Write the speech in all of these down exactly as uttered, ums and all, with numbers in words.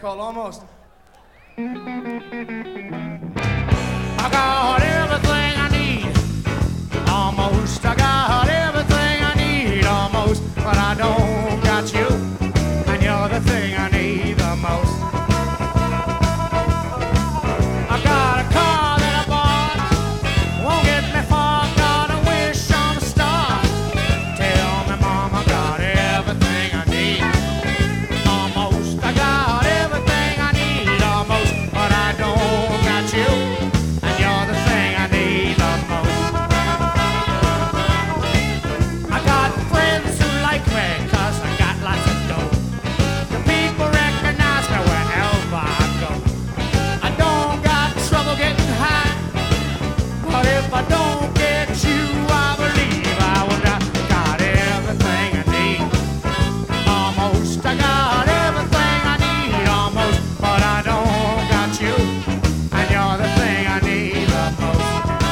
Called Almost. I got everything I need, almost. I got everything I need, almost. But I don't got you, and you're the thing I need the most. I got a car that I bought, won't get me far, got a wish on a star. Tell me, Mom, I got everything I need, almost. I got everything I need, almost. But I don't got you, and you're the thing I need the most. I got friends who like me, cause I got lots of dough. The people recognize me wherever I go. I don't got trouble getting high, but if I don't get you, I believe I would have got everything I need, almost. I got everything I need, almost. But I don't got you, and you're the thing I need the most.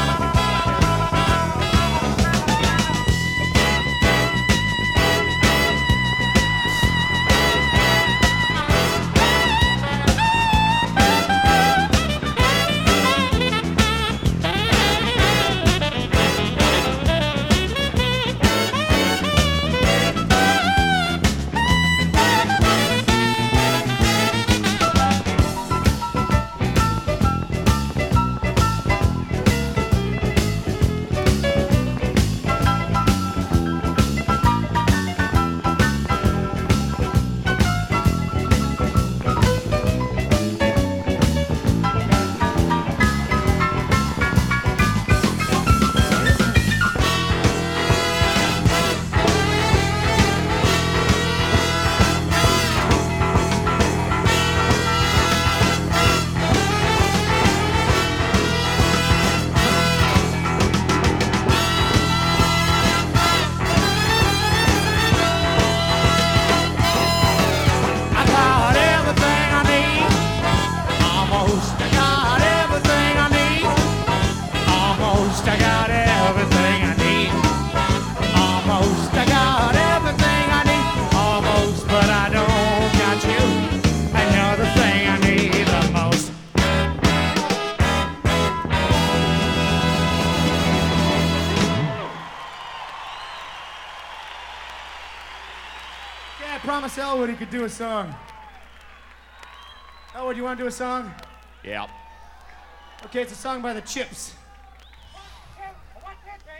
I got everything I need, almost. I got everything I need, almost. I got everything I need, almost. I got everything I need, almost. But I don't got you, and you're the thing I need the most. Yeah, I promised Elwood he could do a song. Elwood, you want to do a song? Yep. Okay, it's a song by the Chips.